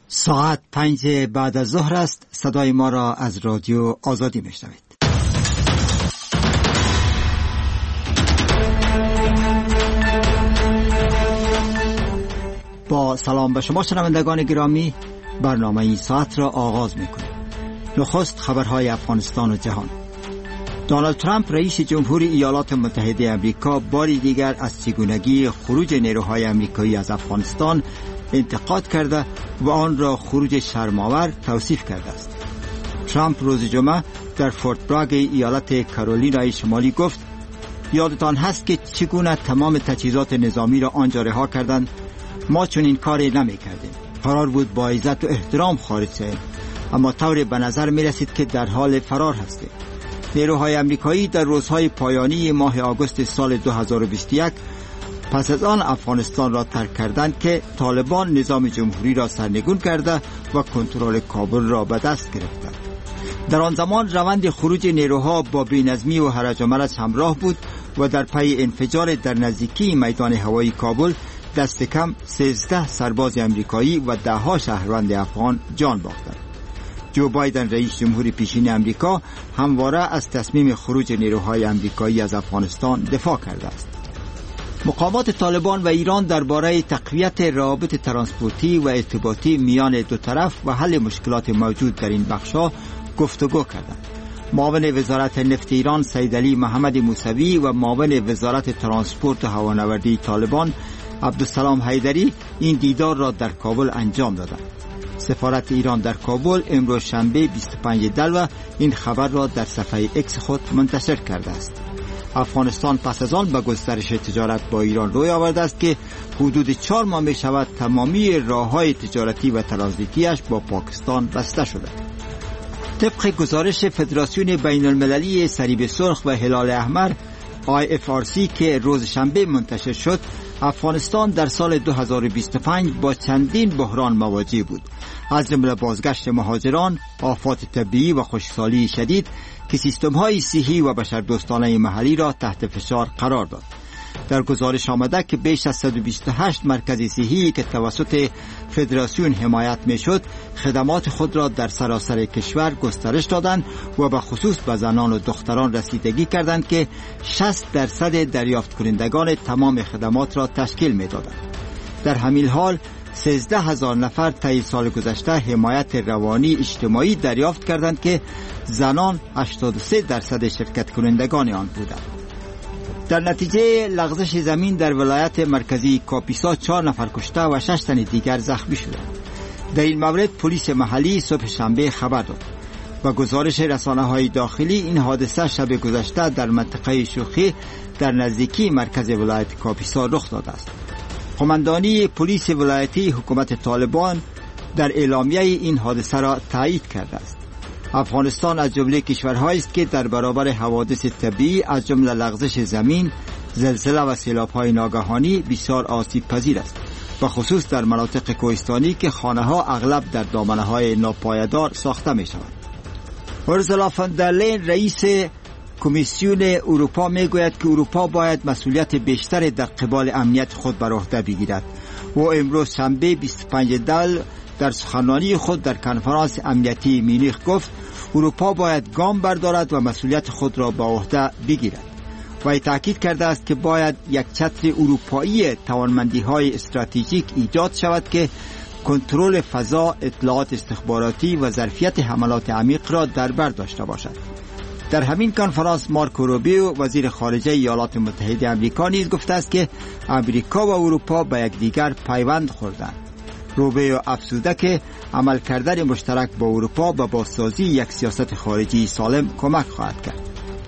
ساعت 5 بعد از ظهر است. صدای ما را از رادیو آزادی میشنوید. با سلام به شما شنوندگان گرامی، برنامه این ساعت را آغاز میکنیم. نخست خبرهای افغانستان و جهان. دونالد ترامپ رئیس جمهوری ایالات متحده آمریکا باری دیگر از چگونگی خروج نیروهای آمریکایی از افغانستان انتقاد کرده و آن را خروج شرم‌آور توصیف کرده است. ترامپ روز جمعه در فورت براگ ایالت کارولینای شمالی گفت: یادتان هست که چگونه تمام تجهیزات نظامی را آنجا رها کردند؟ ما چون این کاری نمی کردیم. قرار بود با عزت و احترام خارج شویم، اما طور به نظر می رسید که در حال فرار هستیم. نیروهای آمریکایی در روزهای پایانی ماه آگوست سال 2021 پس از آن افغانستان را ترک کردند که طالبان نظام جمهوری را سرنگون کرده و کنترل کابل را به دست گرفتند. در آن زمان روند خروج نیروها با بی‌نظمی و هرج و مرج همراه بود و در پی انفجار در نزدیکی میدان هوایی کابل دست کم 13 سرباز آمریکایی و 10 شهروند افغان جان باختند. جو بایدن رئیس جمهور پیشین آمریکا همواره از تصمیم خروج نیروهای آمریکایی از افغانستان دفاع کرده است. مقامات طالبان و ایران درباره تقویت روابط ترانسپورتی و ارتباطی میان دو طرف و حل مشکلات موجود در این بخش‌ها گفتگو کردند. معاون وزارت نفت ایران سید علی محمد موسوی و معاون وزارت ترانسپورت و هوانوردی طالبان عبدالسلام حیدری این دیدار را در کابل انجام دادند. سفارت ایران در کابل امروز شنبه 25 دلو این خبر را در صفحه اکس خود منتشر کرده است. افغانستان پس از آن به گسترش تجارت با ایران روی آورده است که حدود 4 ماه می شود تمامی راه‌های تجارتی و ترانزیتیش با پاکستان بسته شده. طبق گزارش فدراسیون بین المللی صلیب سرخ و هلال احمر IFRC که روز شنبه منتشر شد، افغانستان در سال 2025 با چندین بحران مواجه بود، از جمله بازگشت مهاجران، آفات طبیعی و خشکسالی شدید که سیستم‌های صحی و بشردوستانه محلی را تحت فشار قرار داد. در گزارش آمده که بیش از 128 مرکز صحی که توسط فدراسیون حمایت می‌شد، خدمات خود را در سراسر کشور گسترش دادند و به خصوص به زنان و دختران رسیدگی کردند که 60% دریافت کنندگان تمام خدمات را تشکیل می‌دادند. در همین حال 13,000 نفر طی سال گذشته حمایت روانی اجتماعی دریافت کردند که زنان 83% شرکت کنندگان آن بودند. در نتیجه لغزش زمین در ولایت مرکزی کاپیسا 4 نفر کشته و 6 تن دیگر زخمی شدند. در این مورد پلیس محلی صبح شنبه خبر داد. با گزارش رسانه‌های داخلی این حادثه شب گذشته در منطقه شوخی در نزدیکی مرکز ولایت کاپیسا رخ داده است. قماندانی پلیس ولایتی حکومت طالبان در اعلامیه این حادثه را تایید کرده است. افغانستان از جمله کشورهایی است که در برابر حوادث طبیعی از جمله لغزش زمین، زلزله و سیلاب‌های ناگهانی بسیار آسیب پذیر است، و خصوص در مناطق کوهستانی که خانه‌ها اغلب در دامنه‌های ناپایدار ساخته می‌شوند. اورسولا فون در لین رئیس کمیسیون اروپا میگوید که اروپا باید مسئولیت بیشتر در قبال امنیت خود بر عهده بگیرد. و امروز شنبه 25 دل در سخنرانی خود در کنفرانس امنیتی مونیخ گفت اروپا باید گام بردارد و مسئولیت خود را به عهده بگیرد. و تاکید کرده است که باید یک چتر اروپایی توانمندی‌های استراتژیک ایجاد شود که کنترل فضا، اطلاعات استخباراتی و ظرفیت حملات عمیق را در بر داشته باشد. در همین کنفرانس مارکو روبیو وزیر خارجه ایالات متحده آمریکا نیز گفته است که آمریکا و اروپا به یکدیگر پیوند خوردند. روبیو افزوده که عمل کردن مشترک با اروپا به بازسازی یک سیاست خارجی سالم کمک خواهد کرد.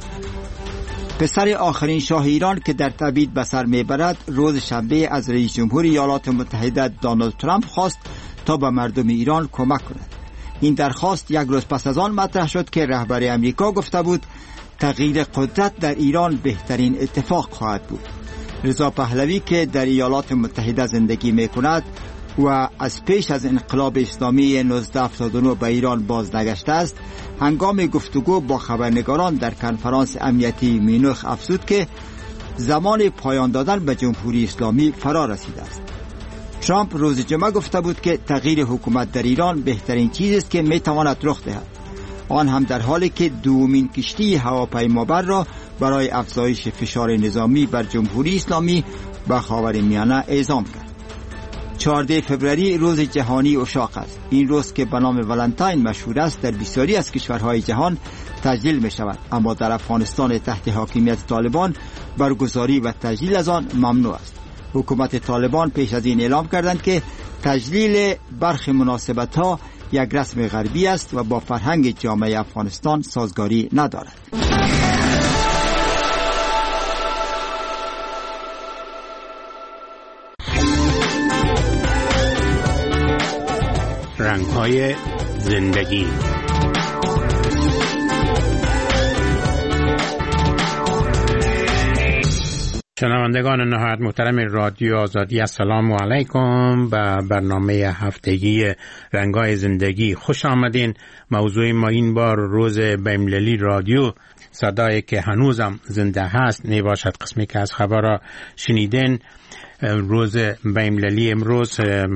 پسر آخرین شاه ایران که در تبعید به سر میبرد روز شنبه از رئیس جمهور ایالات متحده دونالد ترامپ خواست تا به مردم ایران کمک کند. این درخواست یک روز پس از آن مطرح شد که رهبر امریکا گفته بود تغییر قدرت در ایران بهترین اتفاق خواهد بود. رضا پهلوی که در ایالات متحده زندگی میکند و از پیش از انقلاب اسلامی 1979 به ایران بازنگشته است، هنگام گفتگو با خبرنگاران در کنفرانس امنیتی مونیخ افزود که زمان پایان دادن به جمهوری اسلامی فرا رسیده است. ترامپ روز جمعه گفته بود که تغییر حکومت در ایران بهترین چیزی است که میتواند رخ دهد، آن هم در حالی که دومین کشتی هواپیمابر را برای افزایش فشار نظامی بر جمهوری اسلامی و خاورمیانه اعزام کرد. 14 فوریه روز جهانی عشاق است. این روز که به نام ولنتاین مشهور است در بسیاری از کشورهای جهان تجلیل می شود، اما در افغانستان تحت حاکمیت طالبان برگزاری و تجلیل از آن ممنوع است. حکومت طالبان پیش از این اعلام کردند که تجلیل برخی مناسبت‌ها یک رسم غربی است و با فرهنگ جامعه افغانستان سازگاری ندارد. رنگ‌های زندگی. شنوندگان نهایت محترم رادیو آزادی، السلام علیکم. به برنامه هفتگی رنگ‌های زندگی خوش آمدین. موضوع ما این بار روز بین‌المللی رادیو، صدایی که هنوزم زنده هست نباشد. قسمی که از خبر را شنیدین، روز بین‌المللی امروز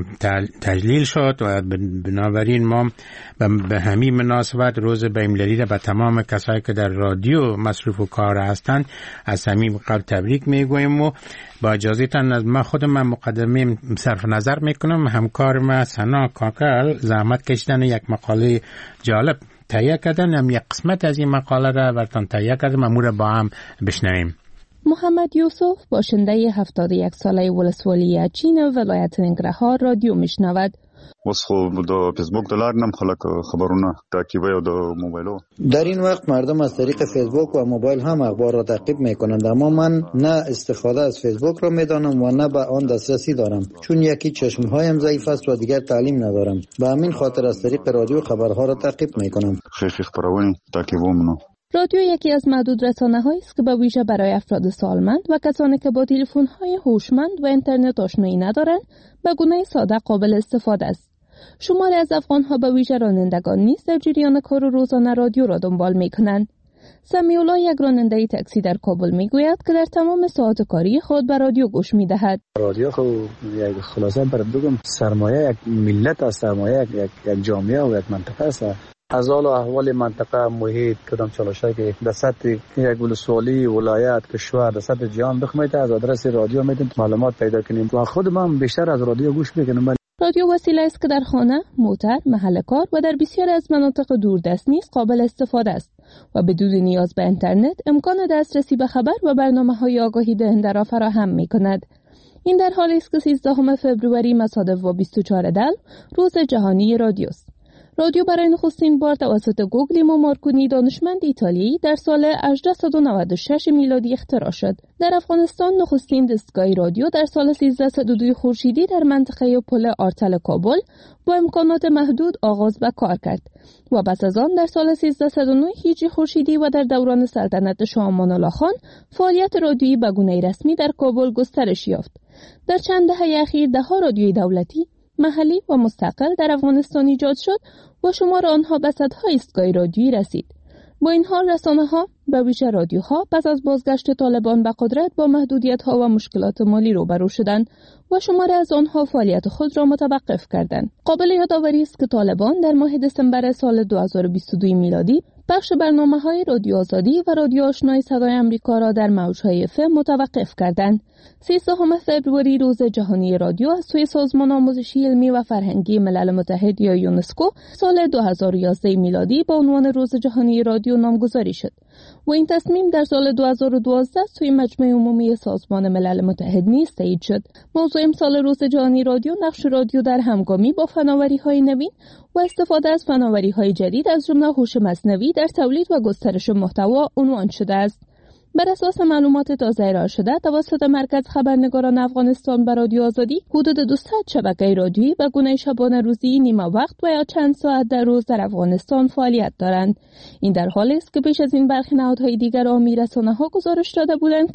تجلیل شد و بنابراین ما به همین مناسبت روز بین‌المللی را به تمام کسایی که در رادیو مصروف و کار هستند از صمیم قلب تبریک میگویم و با اجازهتان از من خودم مقدمه صرف نظر میکنم. همکارم سنا کاکل زحمت کشیدن یک مقاله جالب تهیه کردن، هم یک قسمت از این مقاله را براتون تهیه کردم، امور با هم بشنویم. محمد یوسف باشنده 71 ساله ولسوالی چین ولایت ننګرهار رادیو میشنود. اوس خو د فیسبوک د لارې نم خلک خبرونه تعقیبوي او د موبایلو. در این وقت مردم از طریق فیسبوک و موبایل هم اخبار را تعقیب میکنند، اما من نه استفاده از فیسبوک را میدانم و نه به آن دسترسی دارم، چون یکی چشمهایم ضعیف است و دیگر تعلیم ندارم. به همین خاطر از طریق رادیو خبرها را تعقیب میکنم. خیلی خبرونه تعقیبوم. رادیو یکی از معدود رسانه‌هایی است که به ویژه برای افراد سالمند و کسانی که با تلفن‌های هوشمند و اینترنت آشنایی ندارند به گونه ساده قابل استفاده است. شماری از افغان‌ها به ویژه رانندگان نیز در جریان کار روزانه رادیو را دنبال می‌کنند. سمی‌الله، یک راننده تاکسی در کابل می‌گوید که در تمام ساعات کاری خود به رادیو گوش می‌دهد. رادیو خو یک خلاصه برات بگم سرمایه یک ملت است، سرمایه یک جامعه و یک منطقه است. از حال و احوال منطقه، محیط، کدام چالشایی که در سطح یک ولسوالی، ولایت، کشور، در سطح جهان بخواید از آدرس رادیو میتونید معلومات پیدا کنیم و خود من بیشتر از رادیو گوش میکنم. رادیو وسیله است که در خانه، موتر، محل کار و در بسیاری از مناطق دوردست نیز قابل استفاده است و بدون نیاز به اینترنت امکان دسترسی به خبر و برنامه‌های آگاهی دهنده را فراهم می‌کند. این در حالی است که 13 فوریه مصادف با 24 دل روز جهانی رادیو است. رادیو برای نخستین بار توسط گوگلیمو مارکونی دانشمند ایتالیایی در سال 1896 میلادی اختراع شد. در افغانستان نخستین دستگاه رادیو در سال 1302 خورشیدی در منطقه پل آرتل کابل با امکانات محدود آغاز به کار کرد و پس از آن در سال 1309 هجری خورشیدی و در دوران سلطنت شاه امان الله خان فعالیت رادیویی به گونه رسمی در کابل گسترش یافت. در چند دهه اخیر ده‌ها رادیوی دولتی، محلی و مستقل در افغانستان ایجاد شد و شمار آنها به صدها ایستگاه رادیویی رسید. با این حال رسانه‌ها به ویژه رادیوها پس از بازگشت طالبان به قدرت با محدودیت‌ها و مشکلات مالی روبرو شدند و شماری از آنها فعالیت خود را متوقف کردند. قابل یادآوری است که طالبان در ماه دسامبر سال 2022 میلادی بخش برنامه‌های رادیو آزادی و رادیو آشنای صدای آمریکا را در موج‌های FM متوقف کردند. 13 فوریه روز جهانی رادیو از سوی سازمان آموزشی علمی و فرهنگی ملل متحد یا یونسکو سال 2011 میلادی با عنوان روز جهانی رادیو نامگذاری شد و این تصمیم در سال 2012 سوی مجمع عمومی سازمان ملل متحد نیز تایید شد. موضوع امسال روز جهانی رادیو نقش رادیو در همگامی با فناوری‌های نوین و استفاده از فناوری‌های جدید از جمله هوش مصنوعی در تولید و گسترش محتوا عنوان شده است. بر اساس معلومات تازه ارائه شده توسط مرکز خبرنگاران افغانستان به رادیو آزادی، حدود 200 شبکه رادیویی به گونه شبانه روزی، نیمه وقت و یا چند ساعت در روز در افغانستان فعالیت دارند. این در حالی است که پیش از این برخی نهادهای دیگر عامی رسانه‌ها گزارش داده بودند که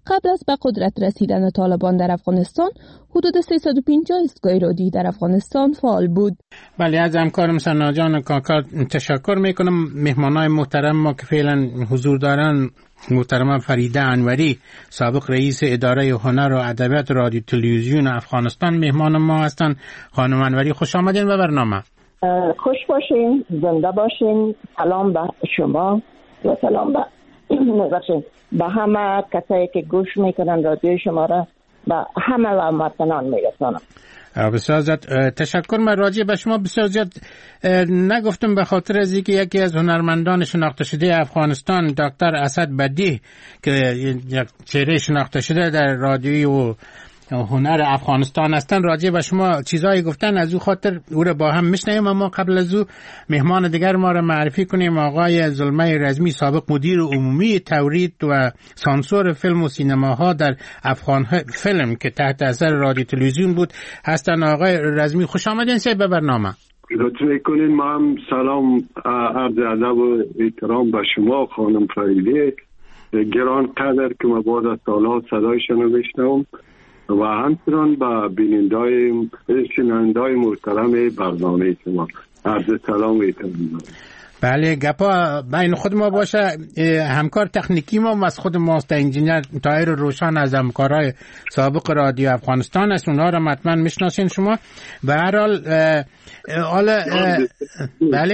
قبل از به قدرت رسیدن طالبان در افغانستان حدود 350 ایستگاه رادیویی در افغانستان فعال بود. بله، از همکارم سنا جان کاکا تشکر میکنم. مهمانای محترم ما که فعلا حضور دارن، محترم فریده انوری، سابق رئیس اداره هنر و ادبیات رادیو تلویزیون افغانستان مهمان ما هستند. خانم انوری خوش آمدین به برنامه. خوش باشین، زنده باشین. سلام به شما و سلام به همه کسایی که گوش میکنن رادیو شما را، به همه هموطنان میرسانم. بسیار زیاد تشکر. من راجع به شما بسیار زیاد نگفتم به خاطر از اینکه یکی از هنرمندان شناخته شده افغانستان دکتر اسد بدیع که یک چهره شناخته شده در رادیویی و هنر افغانستان هستن، راجع به شما چیزایی گفتن، از او خاطر او را با هم میشنویم. اما قبل از او مهمان دیگر ما را معرفی کنیم. آقای زلمه رزمی، سابق مدیر عمومی تولید و سانسور فیلم و سینماها در افغان فیلم که تحت اثر رادیو تلویزیون بود هستن. آقای رزمی خوش آمدین به برنامه. لطف میکنین. ما هم سلام، عرض ادب و احترام به شما خانم فریده گران قدر که ما بعد از سالها صدایشان رو بشنوم و همچنان با شنونده‌های محترم برنامه شما عرض سلام و احترام. بله، گپا بین خود ما باشه. همکار تکنیکی ما از خود ماست، انجینیر طاهر روشن از همکارای سابق رادیو افغانستان است. اونها را حتما میشناسین شما. به هر حال بله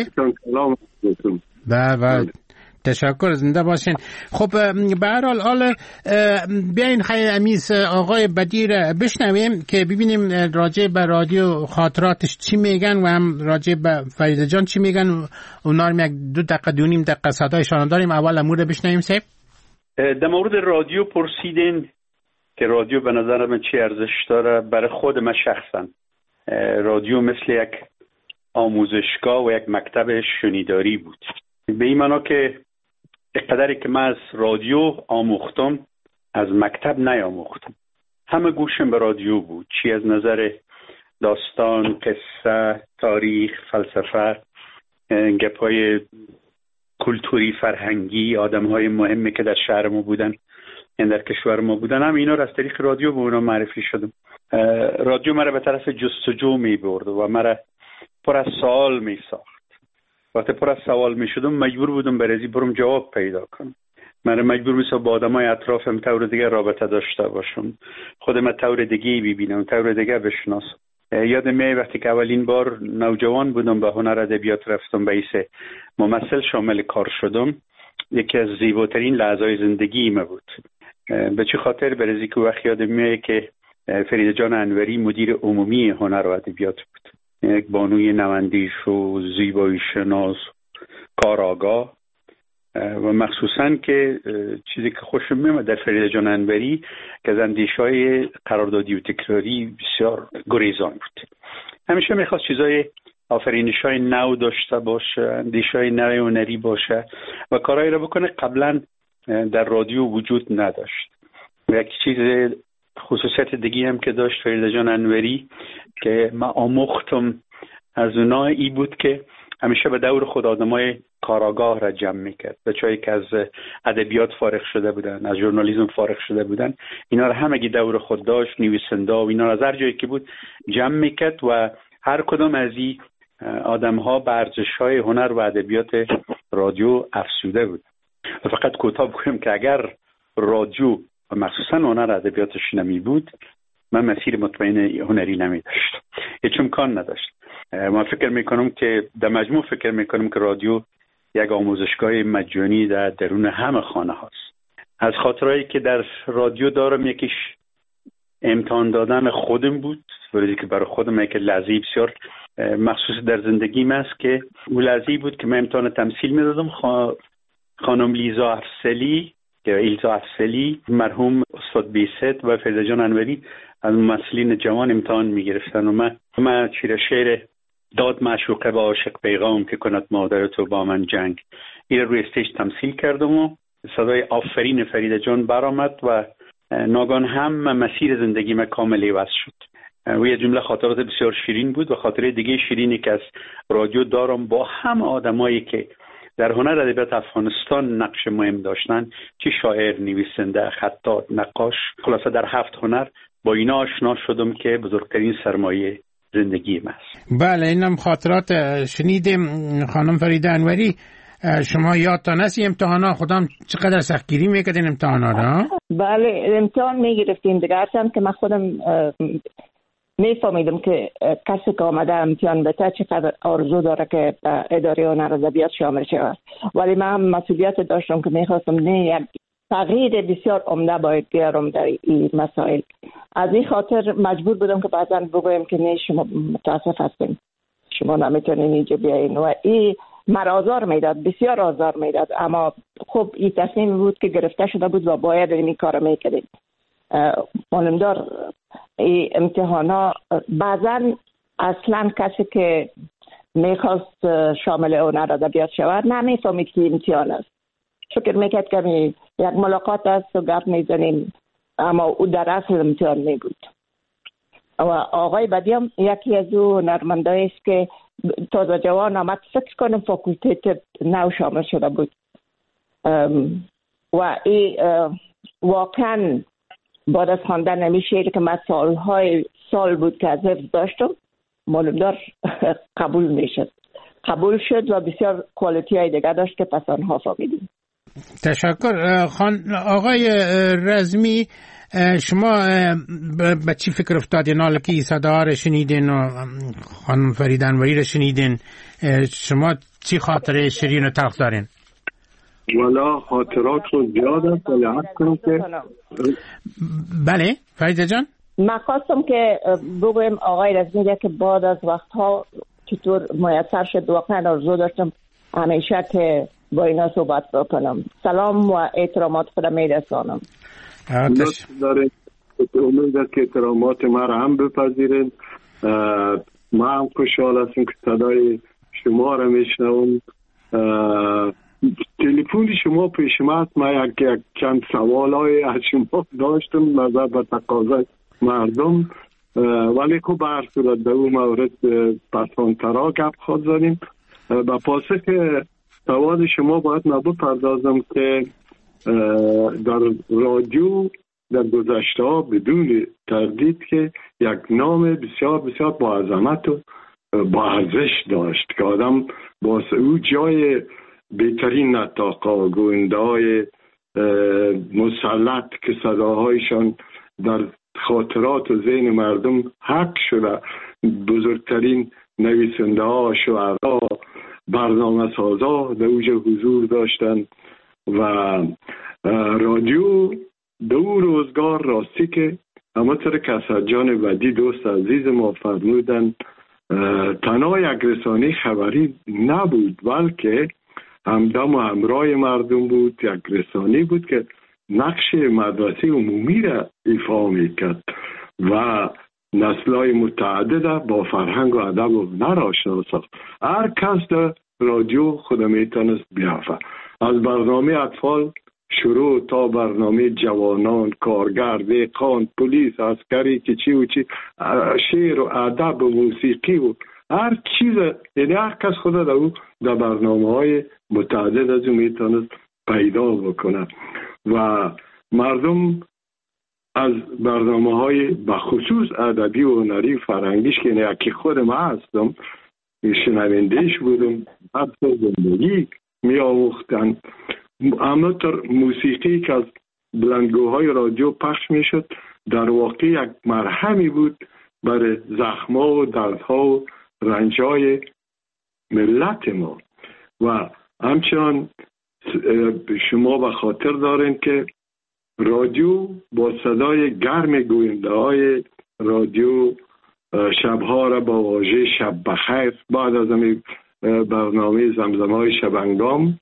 بله تشکر، زنده باشین. خب به هر حال بیاین خیلی امیز آقای بدیع بشنویم که ببینیم راجع به رادیو خاطراتش چی میگن و هم راجع به فریده جان چی میگن. اونا رو یک 2 دقیقه 2.5 دقیقه صدایشان داریم. اول امور بشنویم. سیب در مورد رادیو پرسیدین که رادیو به نظر من چی ارزش داره. برای خود من شخصا رادیو مثل یک آموزشگاه و یک مکتب شنیداری بود. به این معنا که قدری که من از رادیو آموختم از مکتب نیاموختم. همه گوشم به رادیو بود، چی از نظر داستان، قصه، تاریخ، فلسفه، گپای کلتوری، فرهنگی، آدم‌های مهمی که در شهر ما بودن، یعنی در کشور ما بودن، هم اینا را از طریق رادیو به اونا معرفی شدم. رادیو مرا به طرف جستجو می برد و مرا پر از سوال می ساخت. وقتی پر از سوال می شدم مجبور بودم برای برم جواب پیدا کنم. من مجبور میشم با آدمای اطرافم طور دیگه رابطه داشته باشم، خودم طور دیگه ببینم، طور دیگه بشناسم. یادم میاد وقتی که اولین بار نوجوان بودم به هنر ادبیات رفتم، به حیث ممثل شامل کار شدم، یکی از زیباترین لحظه‌های زندگی ما بود. به چه خاطر؟ برای که وقت یادم میاد که فریده جان انوری مدیر عمومی هنر و ادبیات بود، یک بانوی نوندیش و زیبایی شناس، کارآگاه، و مخصوصاً که چیزی که خوشم میاد در فریده جان انوری که از اندیشه‌های قراردادی و تکراری بسیار گریزان بود. همیشه میخواست چیزای آفرینش‌های نو داشته باشه، اندیشه‌های نو هنری باشه و کارهایی رو بکنه قبلا در رادیو وجود نداشت. و یک چیز خصوصیت دیگه هم که داشت فریده جان انوری که من آموختم از اونها ای بود که همیشه به دور خود آدمای کاراگاه را جمع میکرد. بچه‌ای که از ادبیات فارغ شده بودن، از ژورنالیسم فارغ شده بودن، اینا را همگی دور خود داشت، نویسنده و اینا را از هر جایی که بود جمع میکرد و هر کدام از این آدم‌ها به ارزش‌های هنر و ادبیات رادیو افزوده بود. و فقط کوتاه بگم که اگر رادیو و مخصوصا هنر ادبیاتش نمی بود، من مسیر مطمئن هنری نمی داشت، هیچ امکان نداشت. من فکر میکنم که در مجموع فکر میکنم که رادیو یک آموزشگاه مجانی در درون همه خانه هاست. از خاطرهایی که در رادیو دارم یکیش امتحان دادن خودم بود، ولی که برای خودم یک لحظه بسیار مخصوص در زندگیم است که اون لحظه بود که من امتحان تمثیل میدادم. خانم لیزا افسلی که ایلزا افسلی، مرحوم استاد بیست و فریده جان انوری از ممثلین جوان امتحان میگرفتن و من شعر داد معشوقه با عاشق پیغام که کند مادر تو با من جنگ، این روی استیج تمثیل کردم و صدای آفرین فریده جان برآمد و ناگهان هم مسیر زندگی من کامل عوض شد. و یه جمله خاطرات بسیار شیرین بود و خاطره دیگه شیرینی که از رادیو دارم با هم آدمایی که در هنر ادبیات افغانستان نقش مهم داشتن، چه شاعر، نویسنده، خطاط، نقاش، خلاصه در 7 هنر با اینا آشنا شدم که بزرگترین سرمایه زندگی من است. بله، اینم خاطرات شنیدیم. خانم فریده انوری، شما یادتان هست امتحانا خودم چقدر سختگیری میکردین امتحانا را؟ بله، امتحان میگرفتیم دیگه، هرچند که من خودم میفهمیدم که کسی که آمده امتحان بده چقدر آرزو داره که اداره هنر ادبیات شامل شود، ولی من مسئولیت داشتم که میخواستم نه یک تغییر بسیار عمده باید بیارم در این مسائل. از این خاطر مجبور بودم که بعضا بگویم که نه، شما متاسف هستیم، شما نمیتونین اینجا بیاین، و این مرا آزار میداد، بسیار آزار میداد. اما خب این تصمیم بود که گرفته شده بود و باید این کار میکردیم. معلومدار این امتحانا بعضا اصلا کسی که میخواست شامل هنر ادبیات شود نمیفهمید که امتحان است، فکر میکرد که یک ملاقات است و گپ میزنیم، اما او در اصل امتحان میبود. و آقای بدیم یکی از او هنرمندایی است که تازه جوان آمد، فکر کنم فاکولتیت نو شامل شده بود و این واقعا بعد از خواندن همین شعری که من سال بود که از حفظ داشتم، معلومدار قبول شد و بسیار کوالیتی های دیگه داشت که پس آنها فهمیدیم. تشکر. آقای رزمی، شما به چی فکر افتادین حالا که صدا را شنیدین و خانم فریده انوری را شنیدین؟ شما چی خاطره شیرین و تلخ دارین؟ والا خاطرات رو زیاد است، ولی حد کنم که بله فریده جان، من خواستم که بگویم آقای رزمی که بعد از وقتها چطور میسر شد، واقعا آرزو داشتم همیشه که با اینا صحبت بکنم. سلام و احترامات خودم میرسانم. امید است که احترامات ما را هم بپذیرید. ما هم خوشحال هستم که صدای شما را میشنوم. تلفن شما پیش ما است. من یک چند سوالای از شما داشتم نظر به تقاضای مردم، ولی خب به هر صورت به اون مورد پسانترا گپ خواهد زدیم. به پاسخ سوال شما باید من بپردازم که در رادیو در گذشته ها بدون تردید که یک نام بسیار بسیار با عظمت و با ارزش داشت که آدم با او جای بهترین نطاقا، گوینده های مسلط که صداهایشان در خاطرات و ذهن مردم حق شده، بزرگترین نویسنده ها، شعرا، برنامه سازا در اوج حضور داشتن. و رادیو دو روزگار راستی که همونطور که اسد جان ودی دوست عزیز ما فرمودن، تنها یک رسانه خبری نبود، بلکه همدم و همراه مردم بود. یک رسانه بود که نقش مدرسه عمومی را ایفا میکرد و نسل‌های متعدد با فرهنگ و ادب و هنر آشنا ساخت. هر کس در رادیو خود میتونست بیافه، از برنامه اطفال شروع تا برنامه جوانان، کارگر، دهقان، پلیس، عسکری که چی و چی، شعر و ادب و موسیقی و هر چیز، یعنی هر کس خود در برنامه‌های متعدد از اون میتونست پیدا بکنه و مردم از برنامه‌های بخصوص ادبی و هنری فرهنگیش که یکی خود ما هستم شنوندهش بودم، حتی زندگی می آموختن. همونطور موسیقی که از بلندگوهای رادیو پخش می شد در واقع یک مرهمی بود برای زخم‌ها و دردها و رنج‌های ملت ما. و همچنان شما به خاطر دارین که رادیو با صدای گرم گوینده های رادیو شبها را با واژه شب بخیر، بعد از همین برنامه زمزمه‌های شبنگام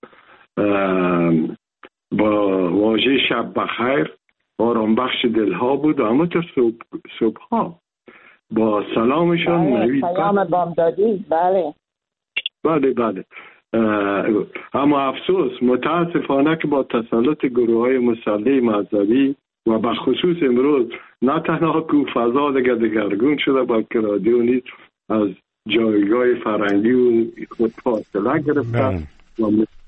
با واژه شب بخیر آرام بخش دلها بود و همونطور صبحها با سلامشان نوید پیام بامدادی. بله اما افسوس متاسفانه که با تسلط گروه‌های مسلح مذهبی و به خصوص امروز نه تنها که فضا دگرگون شده بلکه رادیو نیز از جایگاه فرهنگی و خود فاصله گرفته و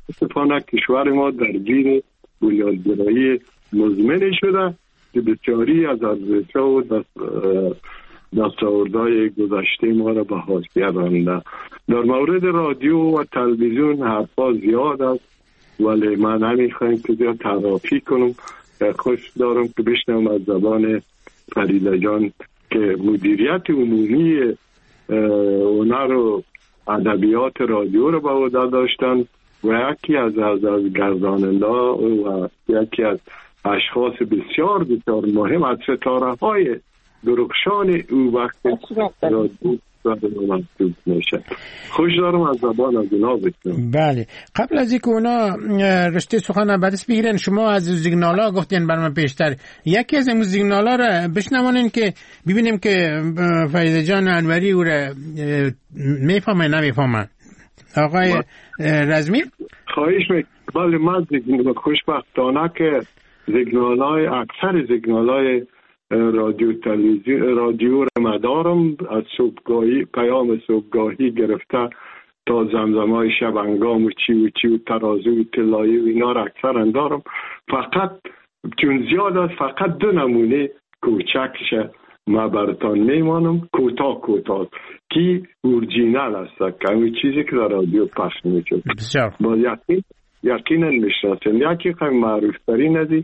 متاسفانه کشور ما در گیر بنیادگرایی مزمن شده که بسیاری از ارزش‌ها و دستاوردهای گذشته ما را به حاشیه رانده. در مورد رادیو و تلویزیون حرفا زیاد است، ولی من نمیخوایم که زیاد تعریف کنم. خوش دارم که بشنوم از زبان فریده جان که مدیریت عمومی هنر و ادبیات رادیو رو به عهده داشتن و یکی از گرداننده و یکی از اشخاص بسیار بسیار مهم از ستاره های درخشان او وقت رادیو محسوب میشه. خوش دارم از زبان از اونا بکنم. بله، قبل از اینکه اونا رشته سخن بدست بگیرن، شما از زیگنالا گفتین برام پیشتر، یکی از این زیگنالا را بشنوانین که ببینیم که فریده جان انوری او را میفهمه نمیفهمه. آقای رزمی خواهش میکنم. بله، من خوشبختانه که اکثر زیگنالای رادیو تلویزیون رادیو را مدارم، از صبحگاهی پیام صبحگاهی گرفته تا زمزمای شبانگام و چی و ترازو و طلایی و اینا را اکثر اندارم. فقط چون زیاد است فقط 2 نمونه کوچکش ما براتان میمانم، کوتاه که اورجینال است که همین چیزی که در رادیو پخش میشه با یقینا میشناسن. یکی خیلی معروف ترین ازی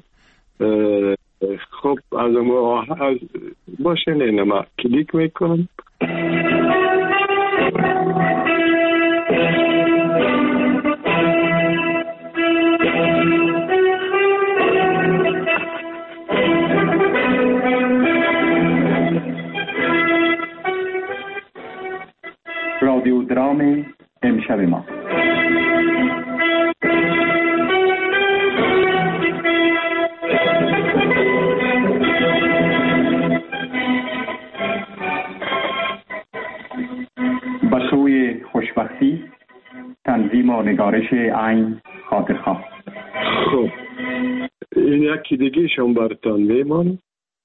خب از ما باشه نه ما کلیک میکنم. رادیو درام امشب ما. به سوی خوشبختی، تنظیم و نگارش عین خاطرخواه. خب این یکی دیگه شما براتان میمان.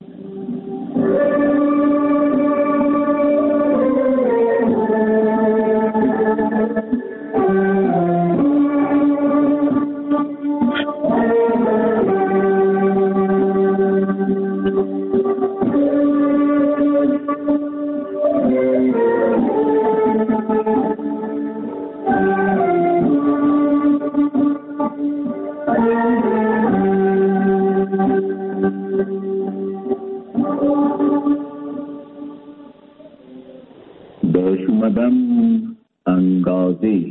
انگازی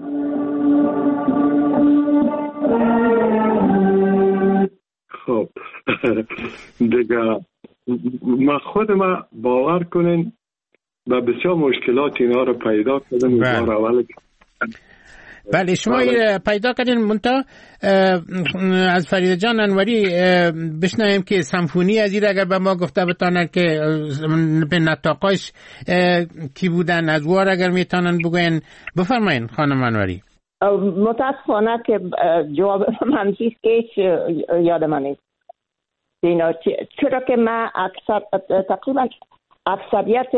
خب دیگه ما باور کنین و بسیار مشکلات اینا رو پیدا کردن. بله شما پیدا کردین. منتها از فریده جان انوری بشنویم که سمفونی از این اگر به ما گفته بتانن که به نطاقاش کی بودن از وار اگر میتونن بگوین. بفرمایین خانم انوری. متاسفانه که جواب من چیست که یاد من نیست. چرا که من تقریبا اکثریت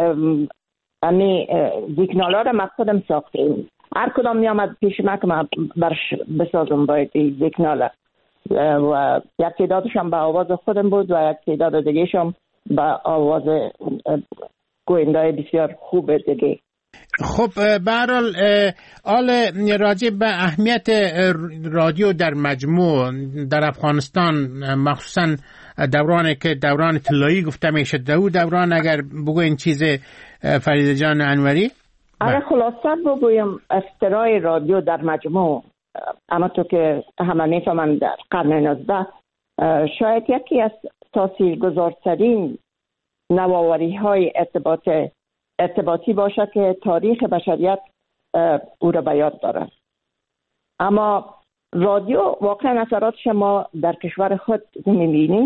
زیگنالا رو من خودم ساختیم. هر کدام می آمد پیش من که من برش بسازم باید زیگنالا و یک تعدادش هم به آواز خودم بود و یک تعداد دیگهش هم به آواز گوینده بسیار خوب دیگه. خب به هر حال راجع به اهمیت رادیو در مجموع در افغانستان، مخصوصا دورانی که دوران طلایی گفته میشه، دوران اگر بگوین چیز فریده جان انوری. اگر خلاصه بگویم اختراع رادیو در مجموع، اما تو که همه میفهمن در قرن 19 شاید یکی از تاثیرگذارترین نوآوری های ارتباطی باشه که تاریخ بشریت او را به یاد داره. اما رادیو واقعا اثراتش ما در کشور خود میبینیم،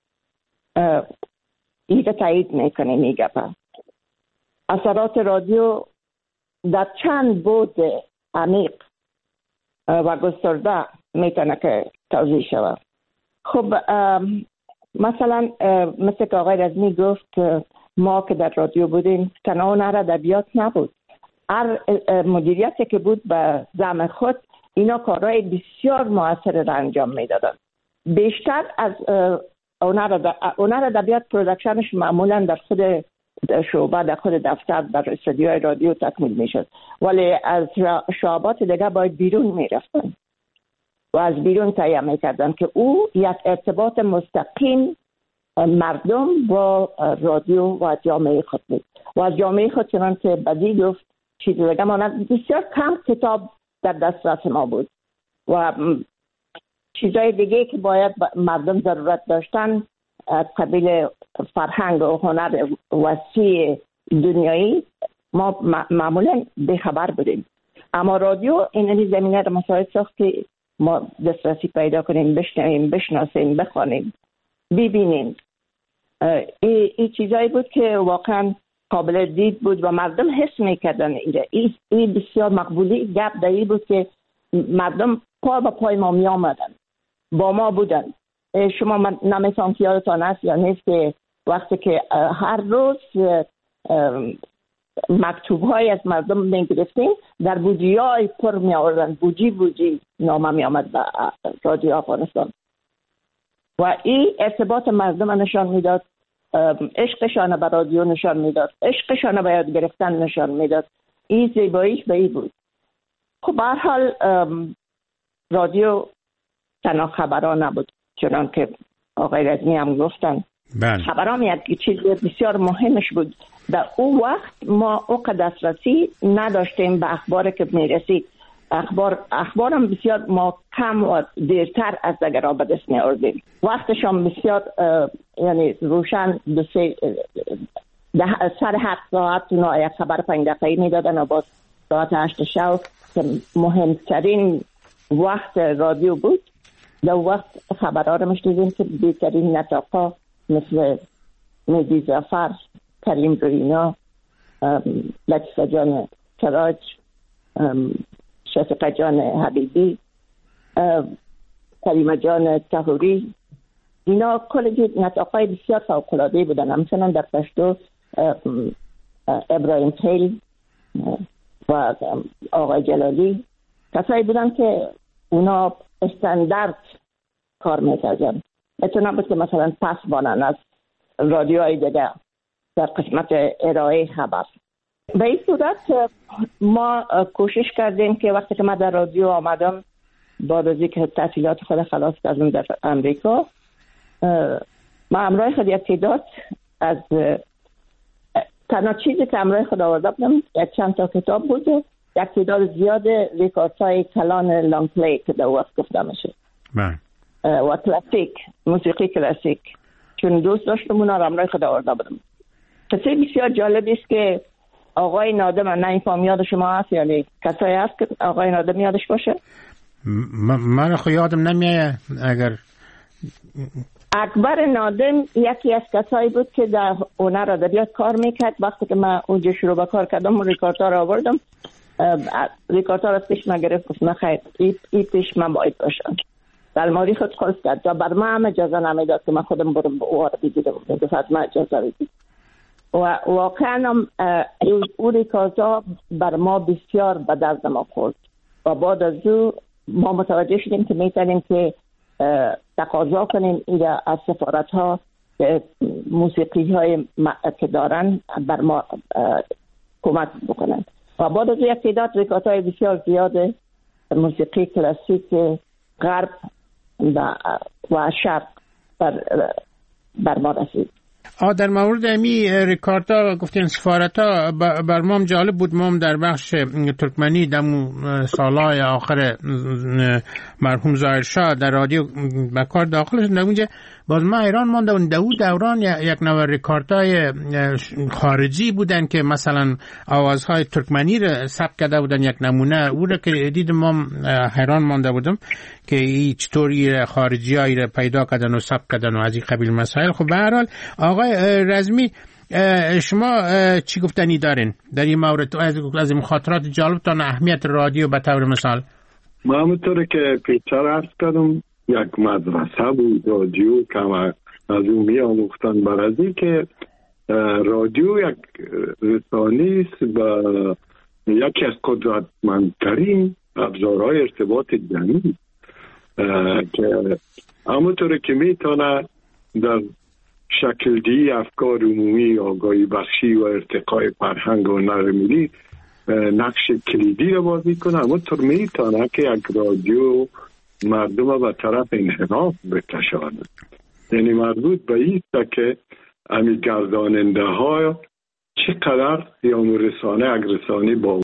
ایده تایید میکنه میگه اثرات رادیو در چند بود عمیق و گسترده میتونه که توضیح شود. خب مثلا مثل که آقای رزمی گفت ما که در رادیو بودیم تنها هنر ادبیات نبود. هر مدیریتی که بود به زعم خود اینا کارهای بسیار موثر را انجام میدادن. بیشتر از هنر ادبیات پرودکشنش معمولا در خود شعبه، در خود دفتر، در استودیوهای رادیو تکمیل میشد، ولی از شعبات دیگه باید بیرون میرفتن و از بیرون تهیه میکردن که او یک ارتباط مستقیم مردم با رادیو و جامعه خود بود و از جامعه خود چنانکه بدی گفت چیز دیگه مانند بسیار کم کتاب در دسترس ما بود و چیزای دیگه که باید مردم ضرورت داشتن از قبیل فرهنگ و هنر وسیع دنیایی ما معمولا بخبر بودیم. اما رادیو این زمینه را مساعد ساخت که ما دسترسی پیدا کنیم، بشنویم، بشناسیم، بخوانیم، ببینیم. این چیزایی بود که واقعا قابل دید بود و مردم حس میکردن. این بسیار مقبولی گپ دایی بود که مردم پا به پای ما می آمدن، با ما بودن. شما نمیتونم که یادتان هست یا نیست که وقتی که هر روز مکتوب های از مردم می گرفتیم در بودجه های پر می آوردن، بودجه نامه می آمد به رادیو افغانستان و این ارتباط مردم نشان میداد، عشقشان به رادیو نشان میداد، عشقشان به یاد گرفتن نشان میداد. این زیباییش به این بود. خب به هر حال رادیو تنها خبران نبود، چنان که آقای رزمی هم گفتن. خبران یک چیز بسیار مهمش بود. در اون وقت ما اوقات دسترسی نداشتیم به اخباری که میرسید. اخبارم بسیار ما کم و دیرتر از دیگر به دست می آوردیم. وقتشان بسیار یعنی روشن سر 7 ساعت اونا یک خبر 5 دقیقه‌ای میدادن و باز ساعت 8 شب که مهمترین وقت رادیو بود. در وقت خبرها رو میشنیدیم که بهترین نطاقا مثل مهدی ظفر، کریم روینا، لطیفه جان کراج، شفیقه جان حبیبی، کریمه جان طهوری، اینا کل نطاقای بسیار فوق‌العاده بودن. مثلا در پشتو ابراهیم خیل و آقای جلالی کسایی بودن که اونا استاندارد کار میکردن. اتنا بود که مثلا پس بانن از رادیوهای دیگه در قسمت ارائه خبر. به این صورت ما کوشش کردیم که وقتی که من در رادیو آمدم بعد از اینکه تحصیلات خود خلاص کردم در امریکا، ما همراه خود یک تعداد از تنها چیزی که همراه خود آورده بودم یک چند تا کتاب بود، یک تعداد زیاد ریکاردهای کلان لانگ پلی که در وقت گفته میشه و کلاسیک، موسیقی کلاسیک، چون دوست داشتم اونا رو همراه خود آورده بودم. قصه بسیار جالبی است که آقای نادم، نه این فهم یاد شما هست یعنی کسایی هست که آقای نادم یادش باشه؟ من خو یادم نمیاد. اگر اکبر نادم یکی از کسایی بود که در هنر ادبیات کار میکرد. وقتی که من اونجا شروع به کار کردم ریکاردها رو آوردم، ریکاردها رو از پیش من گرفت، گفت نخیر این پیش من باید باشم. در الماری خود خلص کرد تا بر من هم اجازه نمیداد که من خودم برم به او رو بگیرم، گفت من اجازه بدید. و واقعا او ریکاردها بر ما بسیار به درد ما خورد و بعد از او ما متوجه شدیم که میتونیم که تقاضا کنیم از سفارت ها موسیقی های که دارن بر ما کمک بکنن و بعد از یک تعداد ریکارد های بسیار زیاد موسیقی کلاسیک غرب و شرق بر ما رسید. در مورد امی ریکاردها گفتین سفارتها بر ما جالب بود. ما در بخش ترکمنی دمو سالهای آخر مرحوم ظاهرشاه در رادیو به کار داخل شد. اونجا باز ما ایران ماندم در دوران یک نوع ریکاردهای خارجی بودن که مثلا آوازهای ترکمنی رو ثبت کرده بودن. یک نمونه او رو که دیدم ما حیران مانده بودم که چطوری خارجیایی رو پیدا کردن و ثبت کردن و از این قبیل مسائل. خب به هر حال آقای رزمی شما چی گفتنی دارین در این مورد از این خاطرات جالبتان اهمیت رادیو به طور مثال؟ ما همونطور که پیچر عرض کردم یک مدرسه بود رادیو که از اون می آموختن برازی که رادیو یک رسانه است به یکی از قدرتمندترین ابزارهای ارتباط جمعی که همونطور که میتونه در شکل دی افکار عمومی، آگاهی بخشی و ارتقای فرهنگ و هنر ملی نقش کلیدی رو بازی کنه، همونطور میتونه که یک رادیو مردم به طرف انحراف بکشانه. یعنی مربوط به ایست که همی گرداننده ها چقدر یا رسانه با